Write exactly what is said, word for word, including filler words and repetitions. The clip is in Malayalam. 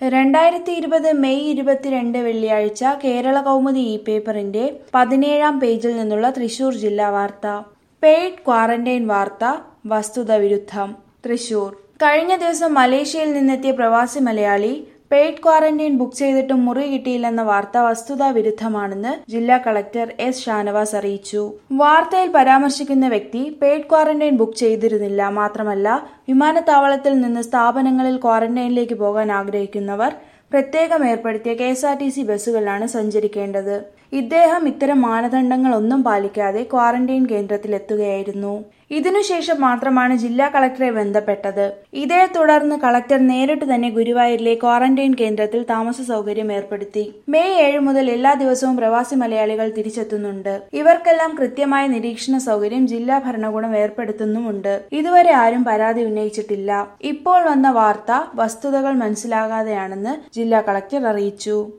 രണ്ടായിരത്തി ഇരുപത് മെയ് ഇരുപത്തിരണ്ട് വെള്ളിയാഴ്ച കേരള കൗമുദി ഇ പേപ്പറിന്റെ പതിനേഴാം പേജിൽ നിന്നുള്ള തൃശൂർ ജില്ലാ വാർത്ത. പെയ്ഡ് ക്വാറന്റൈൻ വാർത്ത വസ്തുത വിരുദ്ധം. തൃശൂർ. കഴിഞ്ഞ ദിവസം മലേഷ്യയിൽ നിന്നെത്തിയ പ്രവാസി മലയാളി പെയ്ഡ് ക്വാറന്റൈൻ ബുക്ക് ചെയ്തിട്ടും മുറി കിട്ടിയില്ലെന്ന വാർത്ത വസ്തുതാ വിരുദ്ധമാണെന്ന് ജില്ലാ കളക്ടർ എസ് ഷാനവാസ് അറിയിച്ചു. വാർത്തയിൽ പരാമർശിക്കുന്ന വ്യക്തി പെയ്ഡ് ക്വാറന്റൈൻ ബുക്ക് ചെയ്തിരുന്നില്ല. മാത്രമല്ല, വിമാനത്താവളത്തിൽ നിന്ന് സ്ഥാപനങ്ങളിൽ ക്വാറന്റൈനിലേക്ക് പോകാൻ ആഗ്രഹിക്കുന്നവർ പ്രത്യേകം ഏർപ്പെടുത്തിയ K S R T C ബസ്സുകളിലാണ് സഞ്ചരിക്കേണ്ടത്. ഇദ്ദേഹം ഇത്തരം മാനദണ്ഡങ്ങൾ ഒന്നും പാലിക്കാതെ ക്വാറന്റൈൻ കേന്ദ്രത്തിലെത്തുകയായിരുന്നു. ഇതിനുശേഷം മാത്രമാണ് ജില്ലാ കളക്ടറെ ബന്ധപ്പെട്ടത്. ഇതേ തുടർന്ന് കളക്ടർ നേരിട്ട് തന്നെ ഗുരുവായൂരിലെ ക്വാറന്റൈൻ കേന്ദ്രത്തിൽ താമസ സൗകര്യം ഏർപ്പെടുത്തി. മെയ് ഏഴ് മുതൽ എല്ലാ ദിവസവും പ്രവാസി മലയാളികൾ തിരിച്ചെത്തുന്നുണ്ട്. ഇവർക്കെല്ലാം കൃത്യമായ നിരീക്ഷണ സൗകര്യം ജില്ലാ ഭരണകൂടം ഏർപ്പെടുത്തുന്നുമുണ്ട്. ഇതുവരെ ആരും പരാതി ഉന്നയിച്ചിട്ടില്ല. ഇപ്പോൾ വന്ന വാർത്ത വസ്തുതകൾ മനസ്സിലാകാതെയാണെന്ന് ജില്ലാ കളക്ടർ അറിയിച്ചു.